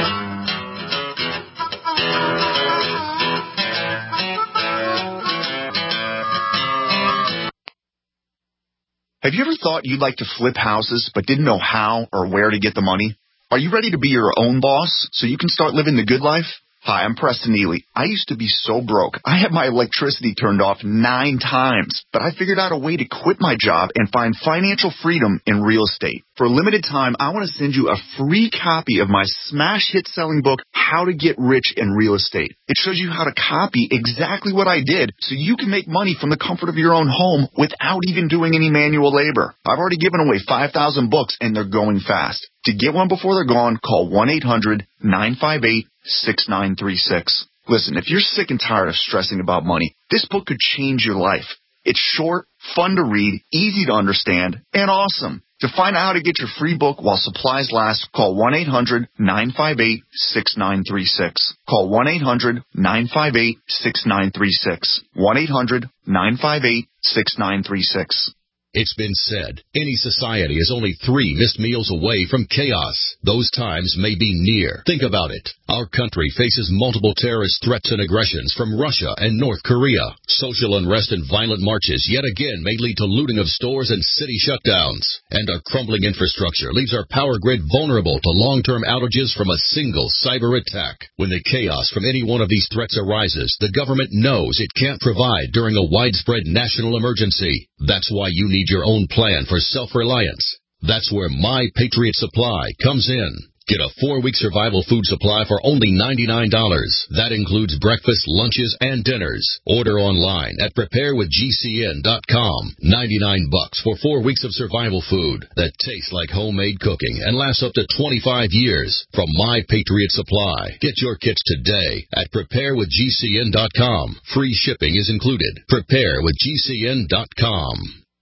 Speaker 17: Have you ever thought you'd like to flip houses but didn't know how or where to get the money? Are you ready to be your own boss so you can start living the good life? Hi, I'm Preston Neely. I used to be so broke. I had my electricity turned off nine times, but I figured out a way to quit my job and find financial freedom in real estate. For a limited time, I want to send you a free copy of my smash hit selling book, How to Get Rich in Real Estate. It shows you how to copy exactly what I did so you can make money from the comfort of your own home without even doing any manual labor. I've already given away five thousand books and they're going fast. To get one before they're gone, call one eight hundred nine five eight six nine three six. Listen, if you're sick and tired of stressing about money, this book could change your life. It's short, fun to read, easy to understand, and awesome. To find out how to get your free book while supplies last, call one eight hundred nine five eight six nine three six. Call one eight hundred nine five eight six nine three six. one eight hundred nine five eight six nine three six.
Speaker 18: It's been said, any society is only three missed meals away from chaos. Those times may be near. Think about it. Our country faces multiple terrorist threats and aggressions from Russia and North Korea. Social unrest and violent marches yet again may lead to looting of stores and city shutdowns. And our crumbling infrastructure leaves our power grid vulnerable to long-term outages from a single cyber attack. When the chaos from any one of these threats arises, the government knows it can't provide during a widespread national emergency. That's why you need your own plan for self-reliance. That's where My Patriot Supply comes in. Get a four-week survival food supply for only ninety-nine dollars. That includes breakfast, lunches, and dinners. Order online at prepare with G C N dot com. ninety-nine bucks for four weeks of survival food that tastes like homemade cooking and lasts up to twenty-five years. From My Patriot Supply. Get your kits today at prepare with G C N dot com. Free shipping is included. prepare with G C N dot com.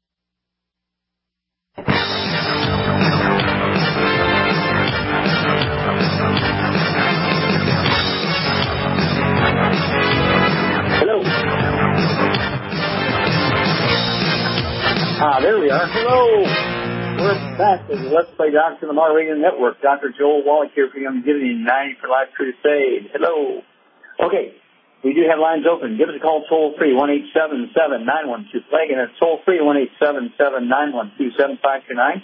Speaker 2: Ah, there we are. Hello. We're back with the Let's Play Doctor Lamar Radio Network. Doctor Joel Wallach here for Young Giving, ninety for Life Crusade. Hello. Okay. we do have lines open. Give us a call toll free, one eight seven seven, nine one two, plague, and it's toll free, one eight seven seven, nine one two, seven five two nine.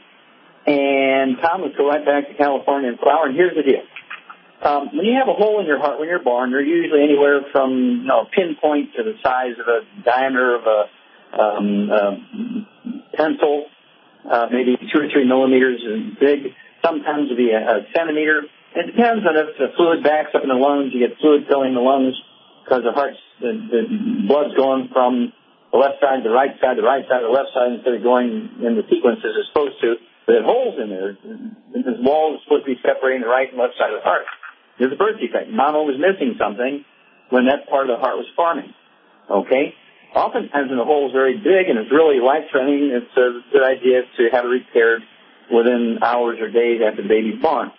Speaker 2: And Tom, let's go right back to California and Flower, and here's the deal. Um, when you have a hole in your heart when you're born, they're usually anywhere from, you know, a pinpoint to the size of a diameter of a um, uh, pencil, uh, maybe two or three millimeters big. Sometimes it'll be a, a centimeter. It depends on if the fluid backs up in the lungs. You get fluid filling the lungs because the heart's, the, the blood's going from the left side to the right side, the right side to the left side instead of going in the sequence as it's supposed to. But it holes in there. This wall is supposed to be separating the right and left side of the heart. There's a birth defect. Mama was missing something when that part of the heart was forming. Okay? Oftentimes when the hole is very big and it's really life-threatening, it's a good idea to have it repaired within hours or days after the baby's born.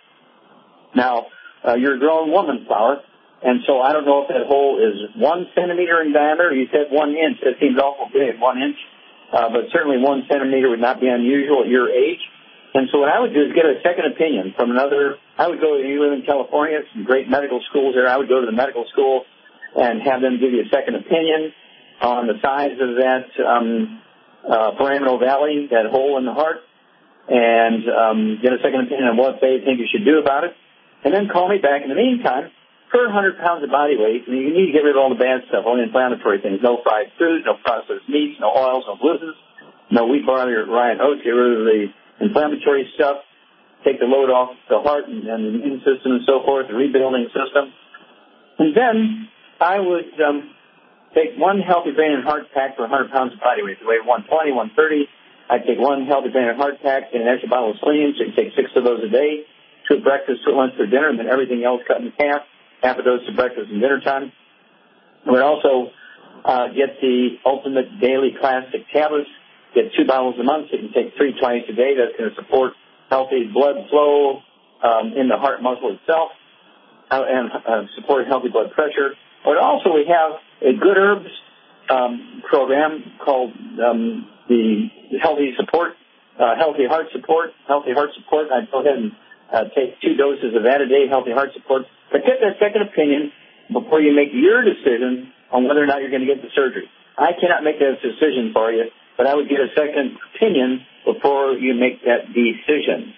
Speaker 2: Now, uh, you're a grown woman, Flower, and so I don't know if that hole is one centimeter in diameter. You said one inch. That seems awful big, one inch. Uh, but certainly one centimeter would not be unusual at your age. And so what I would do is get a second opinion from another. I would go, you live in California, some great medical schools there. I would go to the medical school and have them give you a second opinion on the size of that um, uh, foraminal valley, that hole in the heart, and um, get a second opinion on what they think you should do about it. And then call me back. In the meantime, per one hundred pounds of body weight, you need to get rid of all the bad stuff, all the inflammatory things. No fried food, no processed meats, no oils, no gluten, no wheat, barley, or rye and oats. Get rid of the inflammatory stuff, take the load off the heart and, and the immune system and so forth, the rebuilding system. And then I would um, take one healthy brain and heart pack for one hundred pounds of body weight. If you weigh one twenty, one thirty, I'd take one healthy brain and heart pack and an extra bottle of selenium, so you take six of those a day, two at breakfast, two at lunch, two at dinner, and then everything else cut in half, half of those to breakfast and dinner time. I would also uh, get the Ultimate Daily Classic tablets. Get two bottles a month, so you can take three twice a day. That's going to support healthy blood flow um, in the heart muscle itself uh, and uh, support healthy blood pressure. But also we have a Good Herbs um, program called um, the Healthy Support, uh, Healthy Heart Support, Healthy Heart Support. I'd go ahead and uh, take two doses of that a day, Healthy Heart Support. But get that second opinion before you make your decision on whether or not you're going to get the surgery. I cannot make that decision for you, but I would get a second opinion before you make that decision.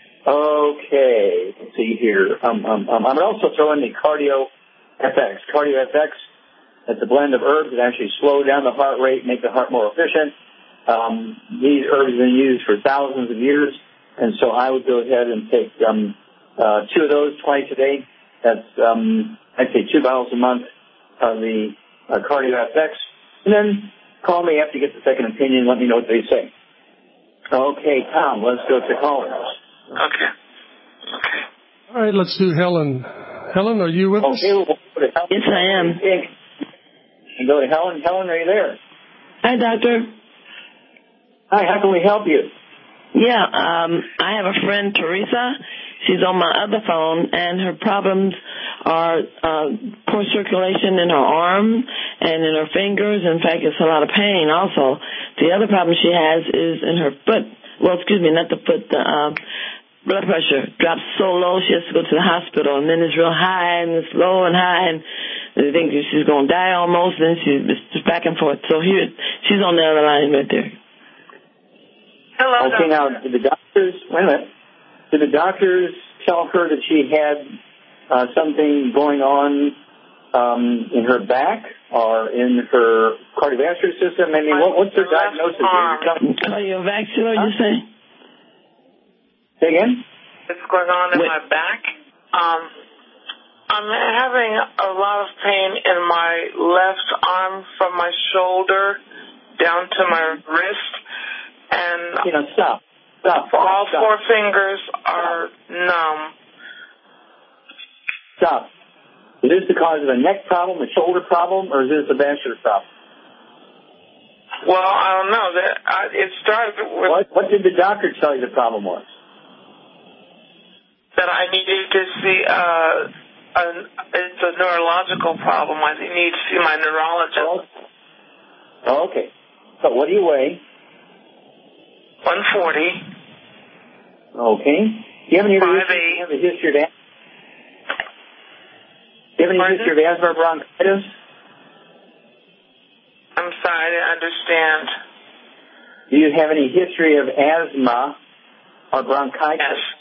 Speaker 2: Okay, let's see here. Um, um, um, I would also throw in the Cardio F X. Cardio F X, that's a blend of herbs that actually slow down the heart rate, make the heart more efficient. Um, these herbs have been used for thousands of years, and so I would go ahead and take um, uh, two of those twice a day. That's, um, I'd say two bottles a month of the uh, Cardio F X. And then call me after you get the second opinion and let me know what they say. Okay, Tom, let's go to callers.
Speaker 19: Okay. Okay.
Speaker 3: All right, let's do Helen. Helen, are you with
Speaker 2: okay,
Speaker 3: us?
Speaker 2: We'll go to Helen.
Speaker 16: Yes, I am.
Speaker 2: And go to Helen. Helen, are you there?
Speaker 16: Hi, doctor.
Speaker 2: Hi, how can we help you?
Speaker 16: Yeah, um, I have a friend, Teresa. She's on my other phone, and her problems are uh, poor circulation in her arm and in her fingers. In fact, it's a lot of pain also. The other problem she has is in her foot. Well, excuse me, not the foot, the uh, blood pressure drops so low she has to go to the hospital, and then it's real high, and it's low and high, and they think she's going to die almost, and she's just back and forth. So here, she's on the other line right there.
Speaker 19: Hello,
Speaker 2: Okay,
Speaker 19: doctor.
Speaker 2: now, did the doctors, wait a minute, did the doctors tell her that she had uh, something going on um, in her back or in her cardiovascular system? I mean, what, what's her diagnosis?
Speaker 16: Cardiovascular, huh? You say?
Speaker 2: Say again?
Speaker 19: What's going on in
Speaker 16: Wait.
Speaker 19: my back? Um, I'm having a lot of pain in my left arm from my shoulder down to my wrist. And
Speaker 2: you know, stop. Stop. stop
Speaker 19: all
Speaker 2: stop.
Speaker 19: four fingers are numb.
Speaker 2: Stop. Is this the cause of a neck problem, a shoulder problem, or is this a vascular problem?
Speaker 19: Well, I don't know. That I, it started with
Speaker 2: what, what did the doctor tell you the problem was?
Speaker 19: That I needed to see. Uh, a, it's a neurological problem. I need to see my neurologist.
Speaker 2: Oh, okay. So, what do you weigh?
Speaker 19: one forty.
Speaker 2: Okay. Do you have any
Speaker 19: five eight.
Speaker 2: Have a history of asthma? Do you have any
Speaker 19: Pardon?
Speaker 2: history of asthma or bronchitis?
Speaker 19: I'm sorry, I didn't understand.
Speaker 2: Do you have any history of asthma or bronchitis?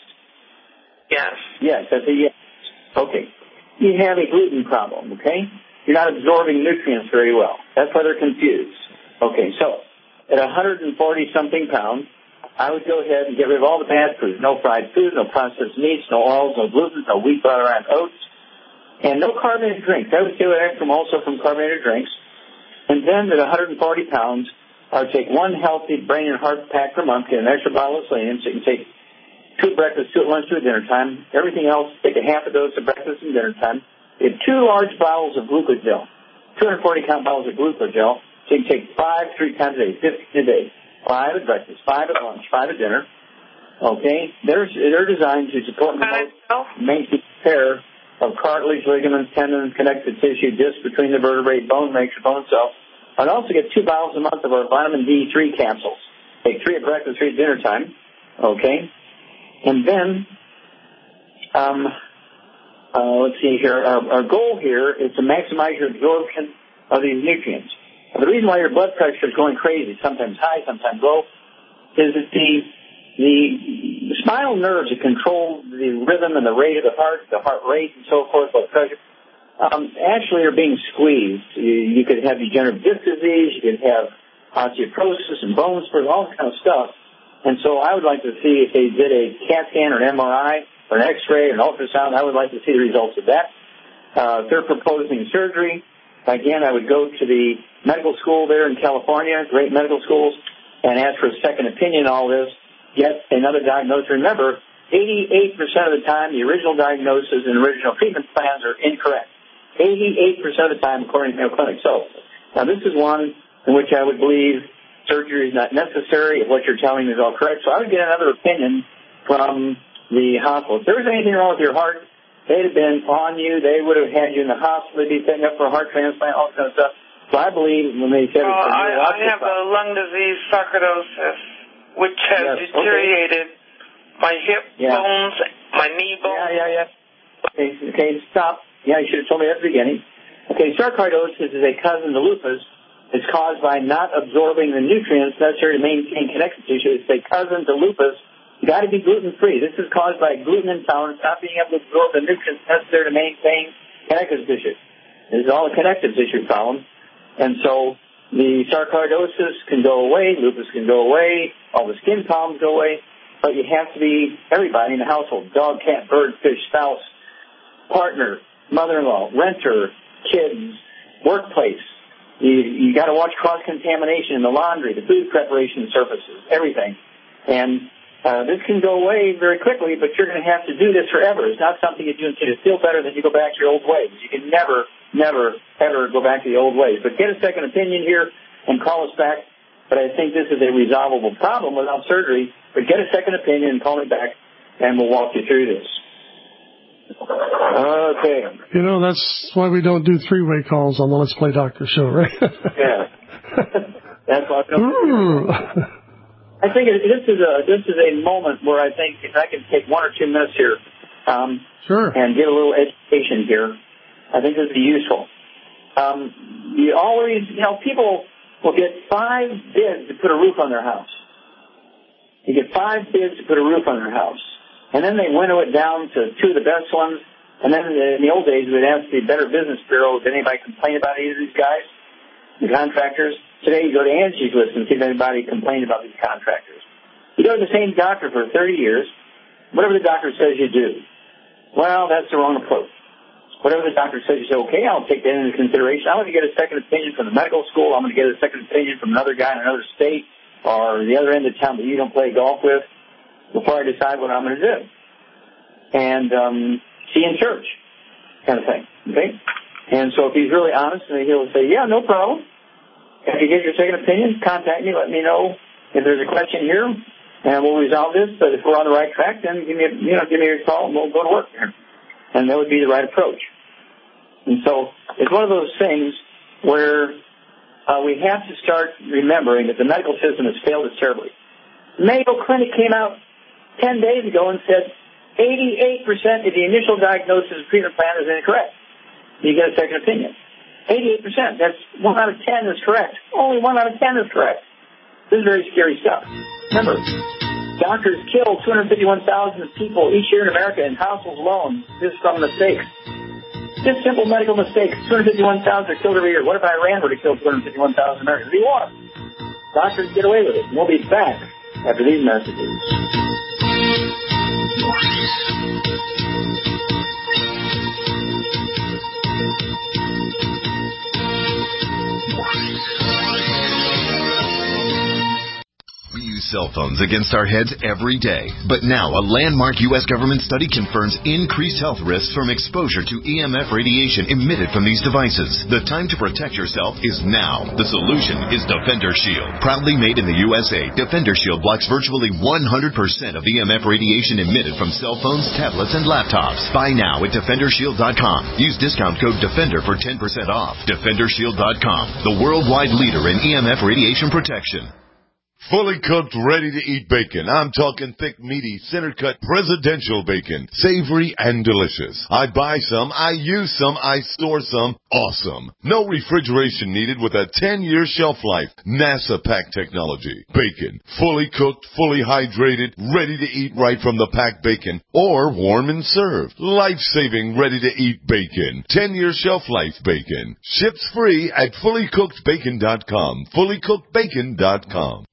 Speaker 19: Yes. Yes.
Speaker 2: Yes, that's a yes. Okay. You have a gluten problem, okay? You're not absorbing nutrients very well. That's why they're confused. Okay, so at one hundred forty something pounds, I would go ahead and get rid of all the bad foods. No fried food, no processed meats, no oils, no gluten, no wheat, butter, and oats, and no carbonated drinks. I would stay away from also from carbonated drinks. And then at one hundred forty pounds, I would take one healthy brain and heart pack per month, get an extra bottle of selenium, so you can take two at breakfast, two at lunch, two at dinner time. Everything else, take a half a dose at breakfast and dinner time. You have two large bottles of glucogel, two hundred forty count bottles of glucogel, so you can take five three times a day, fifteen a day. Five at breakfast, five at lunch, five at dinner. Okay? They're, they're designed to support and promote, maintain repair of cartilage, ligaments, tendons, connective tissue, discs between the vertebrae, bone matrix, bone itself. I'd also get two bottles a month of our vitamin D three capsules. Take three at breakfast, three at dinner time. Okay? And then, um, uh, let's see here. Our, our goal here is to maximize your absorption of these nutrients. The reason why your blood pressure is going crazy, sometimes high, sometimes low, is that the the spinal nerves that control the rhythm and the rate of the heart, the heart rate and so forth, blood pressure, um, actually are being squeezed. You, you could have degenerative disc disease, you could have osteoporosis and bone spurs, all that kind of stuff. And so I would like to see if they did a CAT scan or an M R I or an X-ray or an ultrasound, I would like to see the results of that. Uh, if they're proposing surgery, again, I would go to the medical school there in California, great medical schools, and ask for a second opinion on all this, get another diagnosis. Remember, eighty-eight percent of the time, the original diagnosis and original treatment plans are incorrect. eighty-eight percent of the time, according to Mayo Clinic. So, now this is one in which I would believe surgery is not necessary if what you're telling me is all correct. So I would get another opinion from the hospital. If there was anything wrong with your heart, they'd have been on you. They would have had you in the hospital. They'd be setting up for a heart transplant, all that kind of stuff. So I believe when they said...
Speaker 19: Well, I, I have the lung disease, sarcoidosis, which has yes, deteriorated okay. my hip yeah. bones, my knee bones.
Speaker 2: Yeah, yeah, yeah. Okay, okay, stop. Yeah, you should have told me at the beginning. Okay, sarcoidosis is a cousin to lupus. It's caused by not absorbing the nutrients necessary to maintain connective tissue. It's a cousin to lupus. You got to be gluten-free. This is caused by gluten intolerance, not being able to absorb the nutrients necessary to maintain connective tissue. This is all a connective tissue problem. And so the sarcoidosis can go away, lupus can go away, all the skin problems go away, but you have to be everybody in the household, dog, cat, bird, fish, spouse, partner, mother-in-law, renter, kids, workplace. You, you got to watch cross-contamination in the laundry, the food preparation surfaces, everything. And uh, this can go away very quickly, but you're going to have to do this forever. It's not something you do until you feel better, then you go back to your old ways. You can never, never, ever go back to the old ways. But get a second opinion here and call us back. But I think this is a resolvable problem without surgery. But get a second opinion and call me back, and we'll walk you through this. Okay.
Speaker 3: You know, that's why we don't do three-way calls on the Let's Play Doctor show, right?
Speaker 2: Yeah. That's why I don't I think it, this is a this is a moment where I think if I can take one or two minutes here, um,
Speaker 3: sure,
Speaker 2: and get a little education here, I think this would be useful. Um, you always, you know, people will get five bids to put a roof on their house. You get five bids to put a roof on their house, and then they winnow it down to two of the best ones. And then in the old days, we'd ask the Better Business Bureau, did anybody complain about either of these guys, the contractors? Today, you go to Angie's List and see if anybody complained about these contractors. You go to the same doctor for thirty years. Whatever the doctor says, you do. Well, that's the wrong approach. Whatever the doctor says, you say, okay, I'll take that into consideration. I'm going to get a second opinion from the medical school. I'm going to get a second opinion from another guy in another state or the other end of town that you don't play golf with before I decide what I'm going to do. And um, see you in church kind of thing. Okay? And so if he's really honest, he'll say, yeah, no problem. If you get your second opinion, contact me. Let me know if there's a question here, and we'll resolve this. But if we're on the right track, then give me, a, you know, give me your call, and we'll go to work here. And that would be the right approach. And so it's one of those things where uh, we have to start remembering that the medical system has failed us terribly. Mayo Clinic came out ten days ago and said eighty-eight percent of the initial diagnosis of treatment plan is incorrect. You get a second opinion. eighty-eight percent. That's one out of ten is correct. Only one out of ten is correct. This is very scary stuff. Remember, doctors kill two hundred fifty-one thousand people each year in America in households alone just from mistakes. Just simple medical mistakes. two hundred fifty-one thousand are killed every year. What if Iran were to kill two hundred fifty-one thousand Americans? It'd be war. Doctors get away with it. We'll be back after these messages.
Speaker 20: We use cell phones against our heads every day. But now, a landmark U S government study confirms increased health risks from exposure to E M F radiation emitted from these devices. The time to protect yourself is now. The solution is Defender Shield. Proudly made in the U S A, Defender Shield blocks virtually one hundred percent of E M F radiation emitted from cell phones, tablets, and laptops. Buy now at Defender Shield dot com. Use discount code DEFENDER for ten percent off. Defender Shield dot com, the worldwide leader in E M F radiation protection.
Speaker 1: Fully cooked, ready-to-eat bacon. I'm talking thick, meaty, center-cut presidential bacon. Savory and delicious. I buy some, I use some, I store some. Awesome. No refrigeration needed with a ten-year shelf life. NASA pack technology. Bacon. Fully cooked, fully hydrated, ready to eat right from the packed bacon. Or warm and served. Life-saving, ready-to-eat bacon. ten-year shelf life bacon. Ships free at fully cooked bacon dot com. fully cooked bacon dot com.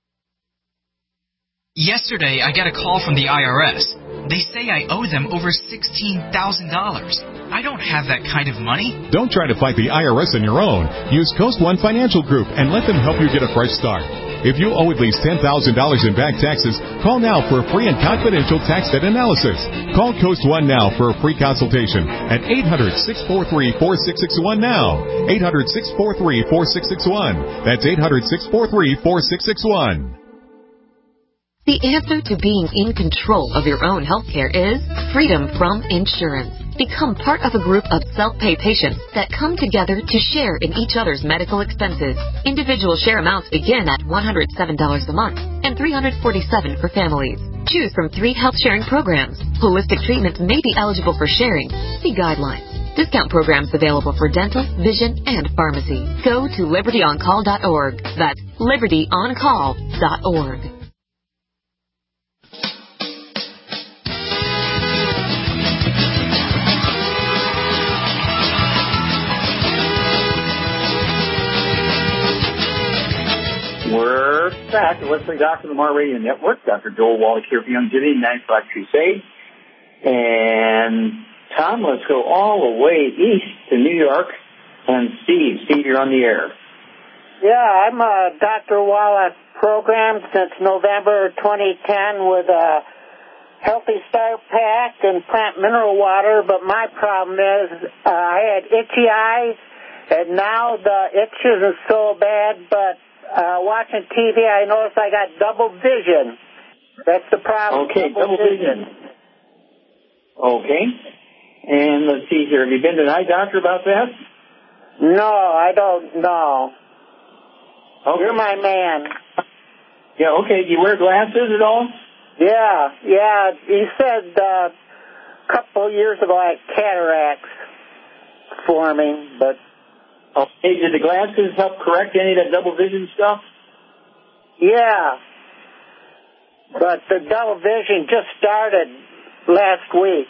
Speaker 21: Yesterday, I got a call from the I R S. They say I owe them over sixteen thousand dollars. I don't have that kind of money.
Speaker 22: Don't try to fight the I R S on your own. Use Coast One Financial Group and let them help you get a fresh start. If you owe at least ten thousand dollars in back taxes, call now for a free and confidential tax debt analysis. Call Coast One now for a free consultation at eight hundred, six four three, four six six one now. eight hundred, six four three, four six six one. That's eight hundred, six four three, four six six one.
Speaker 23: The answer to being in control of your own healthcare is freedom from insurance. Become part of a group of self-pay patients that come together to share in each other's medical expenses. Individual share amounts begin at one hundred seven dollars a month and three hundred forty-seven dollars for families. Choose from three health sharing programs. Holistic treatments may be eligible for sharing. See guidelines. Discount programs available for dental, vision, and pharmacy. Go to liberty on call dot org. That's liberty on call dot org.
Speaker 2: We're back at Let's Play Doctor Lamar Radio Network. Doctor Joel Wallach here for Youngevity ninety-five Crusade. And Tom, let's go all the way east to New York. And Steve, Steve, you're on the air.
Speaker 24: Yeah, I'm a Doctor Wallach program since November twenty ten with a Healthy Start Pack and plant mineral water. But my problem is uh, I had itchy eyes, and now the itch isn't so bad, but Uh, watching T V, I noticed I got double vision. That's the problem.
Speaker 2: Okay, double, double vision. vision. Okay. And let's see here. Have you been to an eye doctor about that?
Speaker 24: No, I don't know.
Speaker 2: Okay.
Speaker 24: You're my man.
Speaker 2: Yeah, okay. Do you wear glasses at all?
Speaker 24: Yeah, yeah. He said uh, a couple of years ago I had cataracts forming, but...
Speaker 2: Okay, did the glasses help correct any of that double vision stuff?
Speaker 24: Yeah. But the double vision just started last week.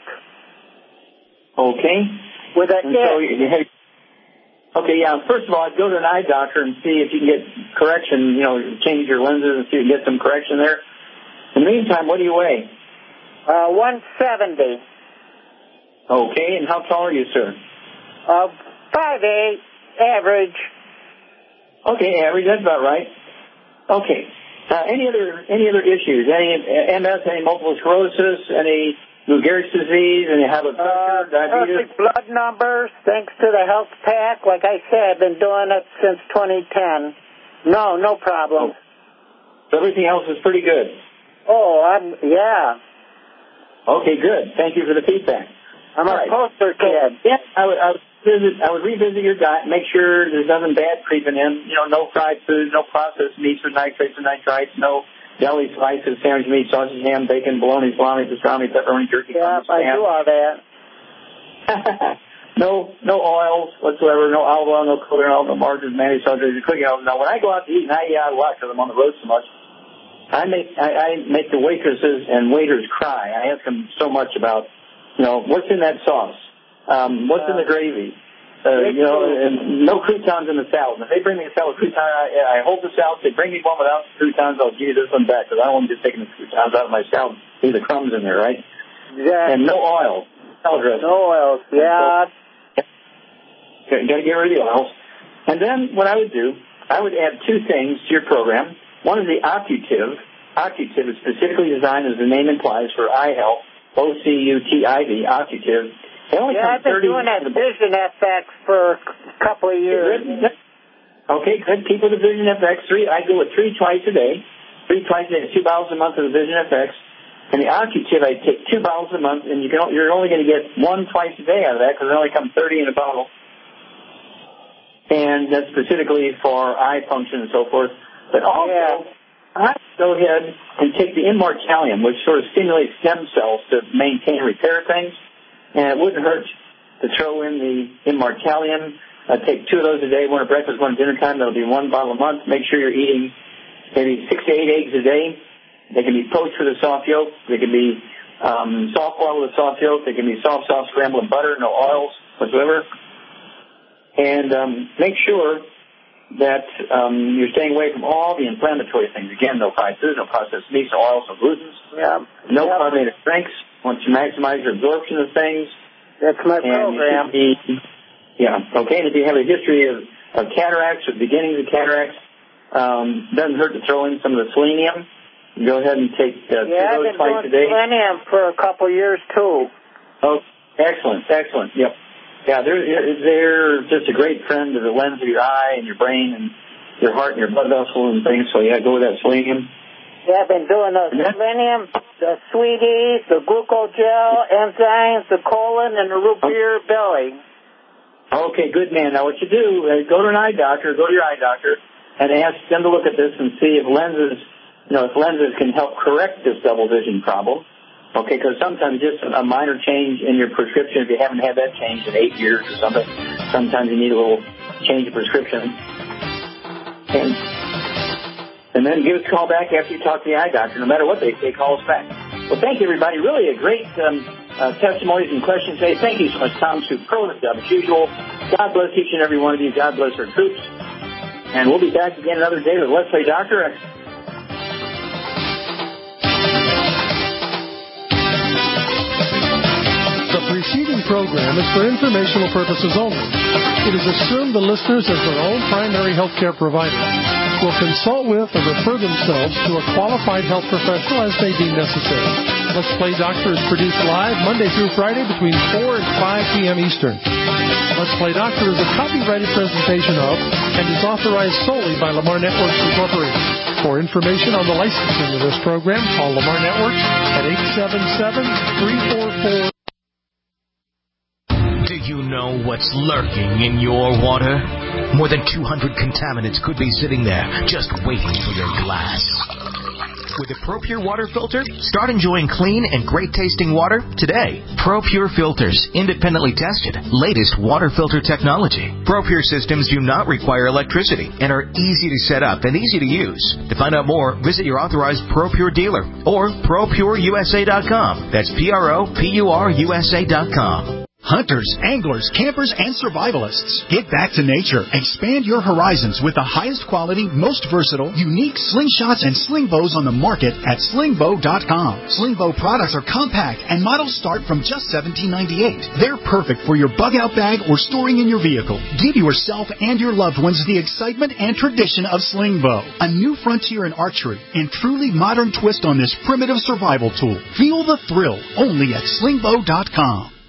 Speaker 2: Okay.
Speaker 24: With a
Speaker 2: so you had, Okay, yeah, first of all, I'd go to an eye doctor and see if you can get correction, you know, change your lenses and see if you can get some correction there. In the meantime, what do you weigh?
Speaker 24: Uh, one seventy.
Speaker 2: Okay, and how tall are you, sir?
Speaker 24: Uh, five eight. Average.
Speaker 2: Okay, average. That's about right. Okay. Uh, any other any other issues? Any M S? Any multiple sclerosis? Any Lou Gehrig's disease? Any high blood pressure?
Speaker 24: Uh,
Speaker 2: diabetes?
Speaker 24: Perfect blood numbers. Thanks to the health pack. Like I said, I've been doing it since twenty ten. No, no problem.
Speaker 2: So everything else is pretty good.
Speaker 24: Oh, I'm yeah.
Speaker 2: Okay, good. Thank you for the feedback.
Speaker 24: I'm
Speaker 2: All
Speaker 24: a
Speaker 2: right.
Speaker 24: poster kid.
Speaker 2: Yeah, I would. I would Visit, I would revisit your diet, make sure there's nothing bad creeping in. You know, no fried food, no processed meats with nitrates and nitrites, no deli slices, sandwich meat, sausage, ham, bacon, bologna, salami, pastrami, pepperoni, turkey.
Speaker 24: Yeah, I do all that.
Speaker 2: no no oils whatsoever, no olive oil, no cooking oil, no margarine, mayonnaise, cooking oil. Now, when I go out to eat, and I eat out a lot because I'm on the road so much, I make I, I make the waitresses and waiters cry. I ask them so much about, you know, what's in that sauce, um, what's uh, in the gravy, uh, you know, and no croutons in the salad. And if they bring me a salad with croutons, I, I hold the salad. If they bring me one without croutons, I'll give you this one back because I don't want them just taking the croutons out of my salad. Leave the crumbs in there, right?
Speaker 24: Yeah.
Speaker 2: And no oil. Salad dressing.
Speaker 24: No oils. Yeah.
Speaker 2: Got to get rid of the oils. And then what I would do, I would add two things to your program. One is the Occutive. Occutive is specifically designed, as the name implies, for eye health. O C U T I V, Occutive. It only
Speaker 24: yeah, I've been doing that Vision F X for a couple of years.
Speaker 2: Okay, good. Keep with the Vision F X. Three, I go with three twice a day. Three twice a day, two bottles a month of the Vision F X. And the Occutive, I take two bottles a month, and you can, you're only going to get one twice a day out of that because it only comes thirty in a bottle. And that's specifically for eye function and so forth. But also, yeah. I go ahead and take the Immortalium, which sort of stimulates stem cells to maintain and repair things. And it wouldn't hurt to throw in the Immortalium. I take two of those a day, one at breakfast, one at dinner time. That'll be one bottle a month. Make sure you're eating maybe six to eight eggs a day. They can be poached with a soft yolk. They can be um, soft boiled with a soft yolk. They can be soft, soft scrambled in butter, no oils whatsoever. And um, make sure that um, you're staying away from all the inflammatory things. Again, no fried foods, no processed meats, no oils, no glutens,
Speaker 24: yeah.
Speaker 2: no
Speaker 24: yeah.
Speaker 2: carbonated drinks. Once you maximize your absorption of things.
Speaker 24: That's my
Speaker 2: and
Speaker 24: program.
Speaker 2: Be, yeah, okay. And if you have a history of, of cataracts or beginnings of cataracts, um, doesn't hurt to throw in some of the selenium. Go ahead and take uh,
Speaker 24: yeah,
Speaker 2: two of those twice a day. Yeah, I've been
Speaker 24: doing selenium for a couple of years, too.
Speaker 2: Oh, excellent, excellent, yep. Yeah, they're, they're just a great friend to the lens of your eye and your brain and your heart and your blood vessel and things, so yeah, go with that selenium.
Speaker 24: Yeah, I've been doing the selenium, the sweeties, the glucogel, enzymes, the colon, and the root beer belly.
Speaker 2: Okay, good man. Now what you do, uh, go to an eye doctor, go to your eye doctor, and ask them to look at this and see if lenses, you know, if lenses can help correct this double vision problem. Okay, because sometimes just a minor change in your prescription, if you haven't had that changed in eight years or something, sometimes you need a little change of prescription. And and then give us a call back after you talk to the eye doctor. No matter what they say, call us back. Well, thank you, everybody. Really a great um, uh, testimonies and questions today. Thank you so much, Tom Superlative job as usual. God bless each and every one of you. God bless our troops. And we'll be back again another day with Let's Play Doctor.
Speaker 3: The preceding program is for informational purposes only. It is assumed the listeners, as their own primary healthcare provider, will consult with or refer themselves to a qualified health professional as may be necessary. Let's Play Doctor is produced live Monday through Friday between four and five p.m. Eastern. Let's Play Doctor is a copyrighted presentation of and is authorized solely by Lamar Networks Incorporated. For information on the licensing of this program, call Lamar Networks at eight seven seven, three four four.
Speaker 4: Do you know what's lurking in your water? More than two hundred contaminants could be sitting there, just waiting for your glass. With a ProPure water filter, start enjoying clean and great-tasting water today. ProPure filters, independently tested, latest water filter technology. ProPure systems do not require electricity and are easy to set up and easy to use. To find out more, visit your authorized ProPure dealer or pro pure U S A dot com. That's P R O P U R U S A dot com.
Speaker 5: Hunters, anglers, campers, and survivalists. Get back to nature. Expand your horizons with the highest quality, most versatile, unique slingshots and sling bows on the market at sling bow dot com. Sling bow products are compact and models start from just seventeen ninety-eight. They're perfect for your bug-out bag or storing in your vehicle. Give yourself and your loved ones the excitement and tradition of sling bow. A new frontier in archery and truly modern twist on this primitive survival tool. Feel the thrill only at sling bow dot com.